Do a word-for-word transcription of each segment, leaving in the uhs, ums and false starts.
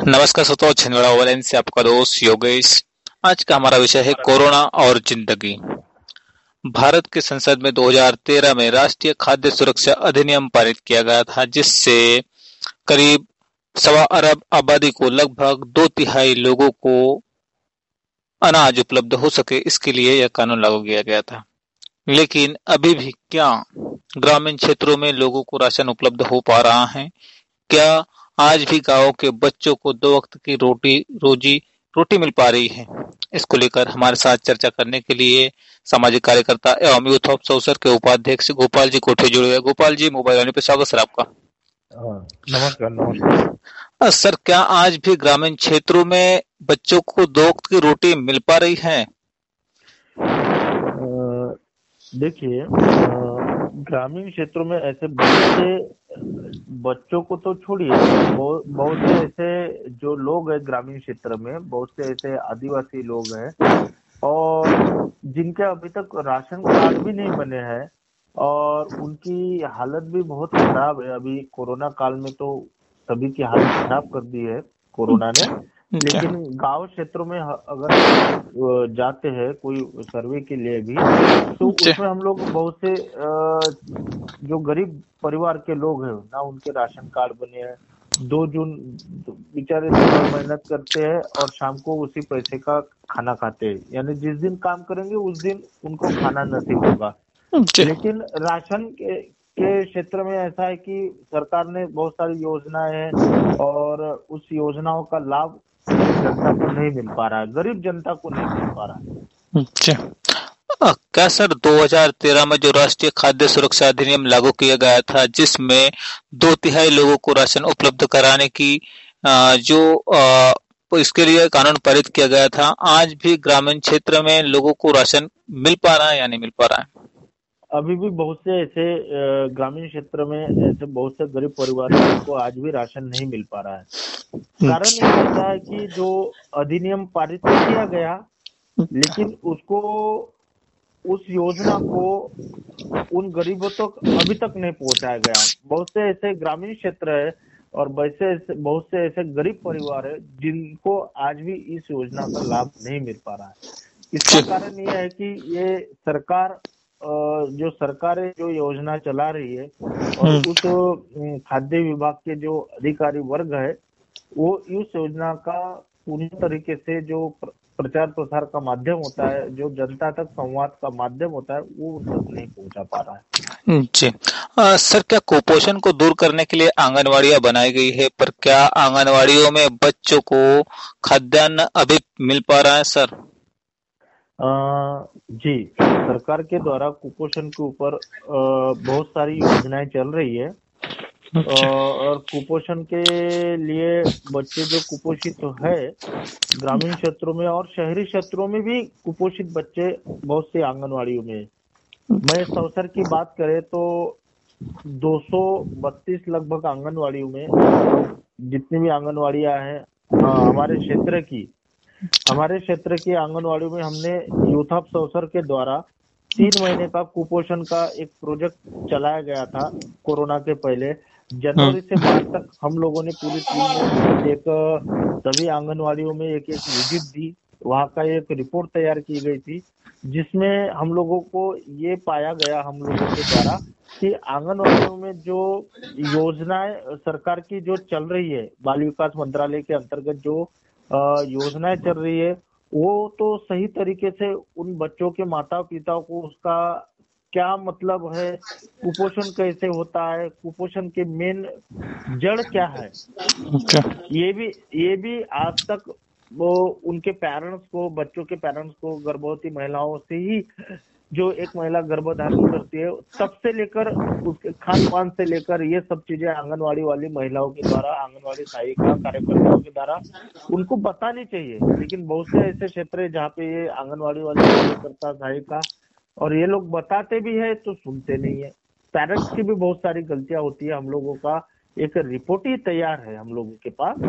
नमस्कार श्रोताओ, छिंदवाड़ा ओवरलाइन से आपका दोस्त योगेश। आज का हमारा विषय है कोरोना और जिंदगी। भारत की संसद में दो हज़ार तेरह में राष्ट्रीय खाद्य सुरक्षा अधिनियम पारित किया गया था, जिससे करीब सवा अरब आबादी को लगभग दो तिहाई लोगों को अनाज उपलब्ध हो सके, इसके लिए यह कानून लागू किया गया था। लेकिन अभी भी क्या ग्रामीण क्षेत्रों में लोगों को राशन उपलब्ध हो पा रहा है? क्या आज भी गांव के बच्चों को दो वक्त की रोटी रोजी रोटी मिल पा रही है? इसको लेकर हमारे साथ चर्चा करने के लिए सामाजिक कार्यकर्ता एवं यूथ ऑफ सौसर के उपाध्यक्ष गोपाल जी कोठे जुड़े हुए। गोपाल जी, मोबाइल वाले पे स्वागत सर आपका। नमस्कार नमस्कार सर, क्या आज भी ग्रामीण क्षेत्रों में बच्चों को दो वक्त की रोटी मिल पा रही है? देखिए, ग्रामीण क्षेत्रों में ऐसे बहुत से बच्चों को तो छोड़िए, बहुत बहुत से ऐसे जो लोग हैं ग्रामीण क्षेत्र में, बहुत से ऐसे आदिवासी लोग हैं और जिनके अभी तक राशन कार्ड भी नहीं बने हैं और उनकी हालत भी बहुत खराब है। अभी कोरोना काल में तो सभी की हालत खराब कर दी है कोरोना ने। लेकिन गांव क्षेत्रों में अगर जाते हैं कोई सर्वे के लिए भी, तो उसमें हम लोग बहुत से जो गरीब परिवार के लोग हैं ना, उनके राशन कार्ड बने हैं। दो जून बेचारे मेहनत करते हैं और शाम को उसी पैसे का खाना खाते हैं, यानी जिस दिन काम करेंगे उस दिन उनको खाना नसीब होगा। लेकिन राशन के के क्षेत्र में ऐसा है कि सरकार ने बहुत सारी योजनाएं हैं और उस योजनाओं का लाभ जनता को नहीं मिल पा रहा है, गरीब जनता को नहीं मिल पा रहा है। अच्छा, क्या सर दो हज़ार तेरह में जो राष्ट्रीय खाद्य सुरक्षा अधिनियम लागू किया गया था, जिसमें दो तिहाई लोगों को राशन उपलब्ध कराने की जो इसके लिए कानून पारित किया गया था, आज भी ग्रामीण क्षेत्र में लोगों को राशन मिल पा रहा है या नहीं मिल पा रहा है? अभी भी बहुत से ऐसे ग्रामीण क्षेत्र में ऐसे बहुत से गरीब परिवारों को आज भी राशन नहीं मिल पा रहा है। कारण ये होता है कि जो अधिनियम पारित किया गया, लेकिन उसको उस योजना को उन गरीबों तक तो अभी तक नहीं पहुंचाया गया। बहुत से ऐसे ग्रामीण क्षेत्र है और वैसे बहुत से ऐसे गरीब परिवार है जिनको आज भी इस योजना का लाभ नहीं मिल पा रहा है। इसका कारण यह है कि ये सरकार जो सरकार जो योजना चला रही है और उस खाद्य विभाग के जो अधिकारी वर्ग है, वो इस योजना का पूरी तरीके से जो प्रचार प्रसार का माध्यम होता है, जो जनता तक संवाद का माध्यम होता है, वो उन तक नहीं पहुंचा पा रहा है। जी आ, सर, क्या कुपोषण को दूर करने के लिए आंगनवाड़ियां बनाई गई है, पर क्या आंगनवाड़ियों में बच्चों को खाद्यान्न अभी मिल पा रहा है सर? आ, जी, सरकार के द्वारा कुपोषण के ऊपर बहुत सारी योजनाएं चल रही है और कुपोषण के लिए बच्चे जो कुपोषित तो है ग्रामीण क्षेत्रों में और शहरी क्षेत्रों में भी कुपोषित बच्चे बहुत से आंगनवाड़ियों में। मैं सौसर की बात करें तो दो सौ बत्तीस लगभग आंगनवाड़ियों में, जितनी भी आंगनवाड़ियां हैं हमारे क्षेत्र की हमारे क्षेत्र की आंगनवाड़ियों में हमने यूथ ऑफ सौसर के द्वारा तीन महीने का कुपोषण का एक प्रोजेक्ट चलाया गया था। कोरोना के पहले जनवरी से मार्च तक हम लोगों ने पूरी टीम एक सभी आंगनवाड़ियों में एक एक विजिट दी, वहाँ का एक रिपोर्ट तैयार की गई थी, जिसमें हम लोगों को ये पाया गया हम लोगों के द्वारा कि आंगनवाड़ियों में जो योजनाएं सरकार की जो चल रही है, बाल विकास मंत्रालय के अंतर्गत जो योजनाएं चल रही है, वो तो सही तरीके से उन बच्चों के माता पिता को उसका क्या मतलब है, कुपोषण कैसे होता है, कुपोषण के मेन जड़ क्या है, ये भी ये भी आज तक वो उनके पेरेंट्स को, बच्चों के पेरेंट्स को, गर्भवती महिलाओं से ही, जो एक महिला गर्भधारण करती है तब से लेकर उसके खान पान से लेकर ये सब चीजें आंगनवाड़ी वाली महिलाओं के द्वारा, आंगनवाड़ी सहायिका कार्यकर्ताओं के द्वारा उनको बतानी चाहिए। लेकिन बहुत से ऐसे क्षेत्र है जहाँ पे ये आंगनवाड़ी वाले कार्यकर्ता, सहायिका और ये लोग बताते भी है तो सुनते नहीं है। पेरेंट्स की भी बहुत सारी गलतियां होती है। हम लोगों का एक रिपोर्ट ही तैयार है हम लोगों के पास।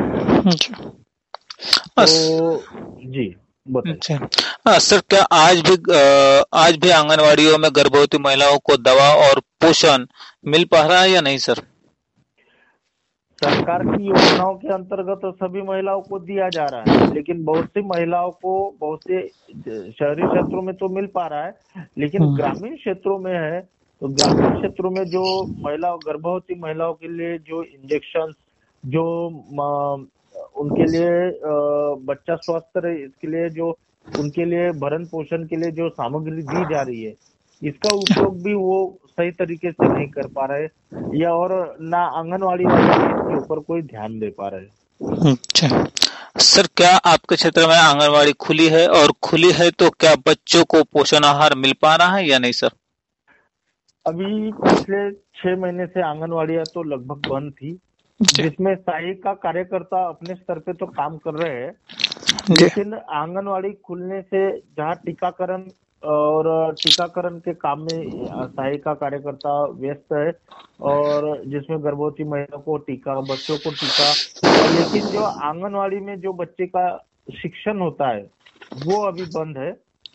तो जी अच्छा सर, क्या आज भी आज भी आंगनवाड़ियों में गर्भवती महिलाओं को दवा और पोषण मिल पा रहा है या नहीं सर? सरकार की योजनाओं के अंतर्गत तो सभी महिलाओं को दिया जा रहा है, लेकिन बहुत सी महिलाओं को बहुत से शहरी क्षेत्रों में तो मिल पा रहा है, लेकिन ग्रामीण क्षेत्रों में है तो ग्रामीण क्षेत्रों में जो महिला गर्भवती महिलाओं के लिए जो इंजेक्शन, जो म, उनके लिए अ, बच्चा स्वस्थ रहे इसके लिए जो उनके लिए भरण पोषण के लिए जो सामग्री दी जा रही है, इसका उपयोग भी वो सही तरीके से नहीं कर पा रहे, या और ना आंगनवाड़ी वाले भी इसके ऊपर कोई ध्यान दे पा रहे। अच्छा सर, क्या आपके क्षेत्र में आंगनवाड़ी खुली है, और खुली है तो क्या बच्चों को पोषण आहार मिल पा रहा है या नहीं सर? अभी पिछले छह महीने से आंगनवाड़ियां तो लगभग बंद थी, जिसमें सहायिका कार्यकर्ता अपने स्तर पे तो काम कर रहे हैं, लेकिन आंगनवाड़ी खुलने से जहाँ टीकाकरण और टीकाकरण के काम में सहायिका कार्यकर्ता व्यस्त है, और जिसमें गर्भवती महिला को टीका, बच्चों को टीका, लेकिन जो आंगनवाड़ी में जो बच्चे का शिक्षण होता है वो अभी बंद है।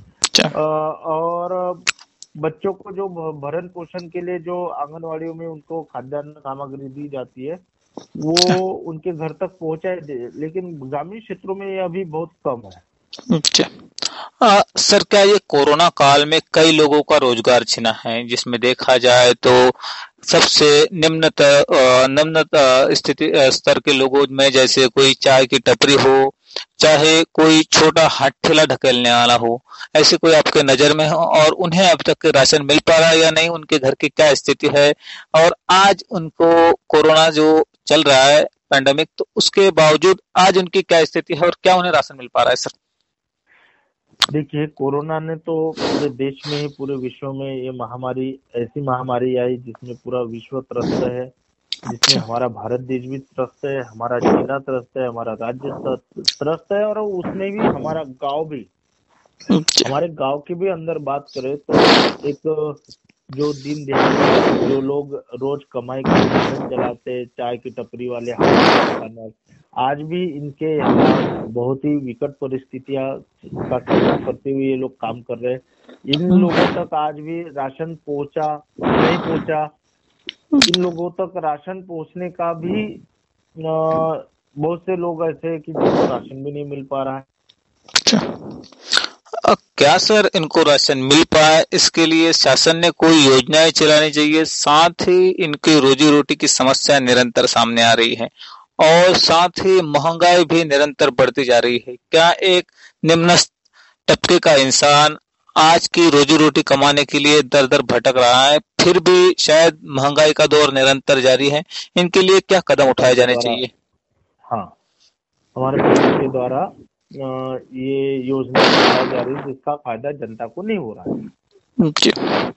और बच्चों को जो भरण पोषण के लिए जो आंगनवाड़ियों में उनको खाद्यान्न सामग्री दी जाती है वो उनके घर तक पहुंचाए दे, लेकिन ग्रामीण क्षेत्रों में ये अभी बहुत कम है। अच्छा आ, सर, क्या ये कोरोना काल में कई लोगों का रोजगार छिना है, जिसमें देखा जाए तो सबसे निम्न निम्न स्थिति स्तर के लोगों में, जैसे कोई चाय की टपरी हो, चाहे कोई छोटा हाथ ठेला ढकेलने वाला हो, ऐसे कोई आपके नजर में हो, और उन्हें अब तक राशन मिल पा रहा है या नहीं, उनके घर की क्या स्थिति है, और आज उनको कोरोना जो चल रहा है पैंडेमिक, तो उसके बावजूद आज उनकी क्या स्थिति है और क्या उन्हें राशन मिल पा रहा है सर? देखिए, कोरोना ने तो पूरे देश में ही, पूरे विश्व में ये महामारी, ऐसी महामारी आई जिसमें पूरा विश्व त्रस्त है, जिसमें हमारा भारत देश भी त्रस्त है, हमारा जिला त्रस्त है, हमारा राज्य त्रस्त है, और उसमें भी हमारा गांव भी। हमारे गांव के भी अंदर बात करें तो एक जो दिन दहाड़े जो लोग रोज कमाई कर जीवन चलाते, चाय की टपरी वाले, आज भी इनके यहाँ बहुत ही विकट परिस्थितियां का सामना करते हुए ये लोग काम कर रहे हैं। इन लोगों तक आज भी राशन पहुंचा नहीं पहुंचा, इन लोगों तक राशन पहुंचने का भी बहुत से लोग ऐसे हैं कि जिनको राशन भी नहीं मिल पा रहा है। क्या सर इनको राशन मिल पाए, इसके लिए शासन ने कोई योजनाएं चलानी चाहिए। साथ ही इनकी रोजी रोटी की समस्या निरंतर सामने आ रही है, और साथ ही महंगाई भी निरंतर बढ़ती जा रही है। क्या एक निम्न तबके का इंसान आज की रोजी रोटी कमाने के लिए दर दर भटक रहा है, फिर भी शायद महंगाई का दौर निरंतर जारी है, इनके लिए क्या कदम उठाए जाने चाहिए? हाँ, हमारे प्रदेश के द्वारा ये योजना चलाई जा रही है जिसका फायदा जनता को नहीं हो रहा है। जी।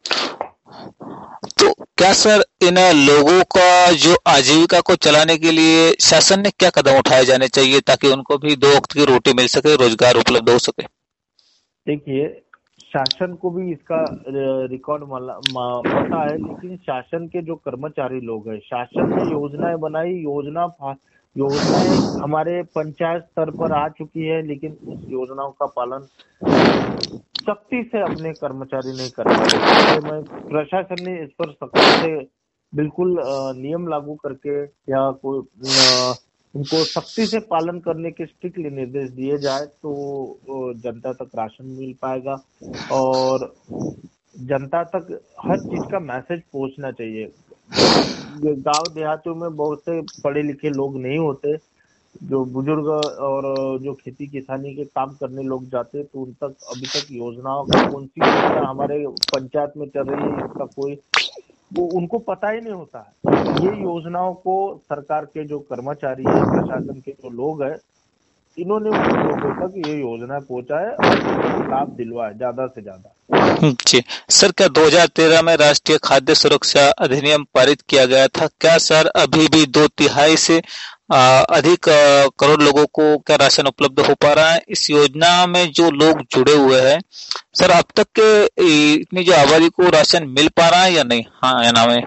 तो क्या सर इन लोगों का जो आजीविका को चलाने के लिए शासन ने क्या कदम उठाए जाने चाहिए, ताकि उनको भी दो वक्त की रोटी मिल सके, रोजगार उपलब्ध हो सके? देखिए, शासन को भी इसका रिकॉर्ड पता है, लेकिन शासन के जो कर्मचारी लोग हैं, शासन ने योजनाएं बनाई, योजना योजनाएं हमारे पंचायत स्तर पर आ चुकी है, लेकिन उस योजनाओं का पालन सख्ती से अपने कर्मचारी नहीं कर रहे। प्रशासन ने इस पर सख्ती से बिल्कुल नियम लागू करके या कोई उनको सख्ती से पालन करने के स्ट्रिक्टली निर्देश दिए जाए तो जनता तक राशन मिल पाएगा, और जनता तक हर चीज का मैसेज पहुंचना चाहिए। गांव देहातों में बहुत से पढ़े लिखे लोग नहीं होते, जो बुजुर्ग और जो खेती किसानी के काम करने लोग जाते, तो उन तक अभी तक योजनाओं का कौन सी योजना हमारे पंचायत में चल रही है इसका कोई वो उनको पता ही नहीं होता है। ये योजनाओं को सरकार के जो कर्मचारी है, प्रशासन के जो लोग हैं, इन्होंने उन लोगों तक ये योजना पहुंचाए और लाभ दिलवाए ज्यादा से ज्यादा। जी सर, क्या दो हज़ार तेरह में राष्ट्रीय खाद्य सुरक्षा अधिनियम पारित किया गया था? क्या सर अभी भी दो तिहाई से आ, अधिक आ, करोड़ लोगों को क्या राशन उपलब्ध हो पा रहा है? इस योजना में जो लोग जुड़े हुए हैं सर, अब तक के इतनी जो आबादी को राशन मिल पा रहा है या नहीं? हाँ या ना में?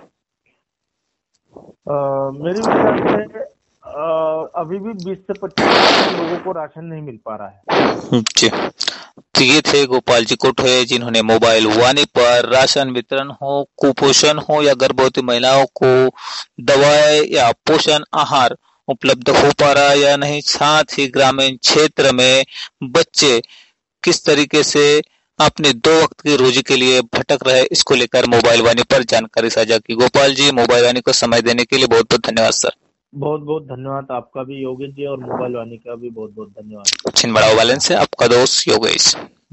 मेरे विचार से अभी भी बीस से पच्चीस लोगों को राशन नहीं मिल पा रहा है। जी, तो ये थे गोपाल जी कोठे, जिन्होंने मोबाइल वाणी पर राशन वितरण हो, कुपोषण हो या गर्भवती महिलाओं को दवाएं या पोषण आहार उपलब्ध हो पा रहा है या नहीं, साथ ही ग्रामीण क्षेत्र में बच्चे किस तरीके से अपने दो वक्त की रोजी के लिए भटक रहे, इसको लेकर मोबाइल वाणी पर जानकारी साझा की। गोपाल जी, मोबाइल वाणी को समय देने के लिए बहुत बहुत धन्यवाद सर। बहुत बहुत धन्यवाद आपका भी योगेश जी, और मोबाइल वाणी का भी बहुत बहुत धन्यवाद। छिंदवाड़ा वालन से आपका दोस्त योगेश।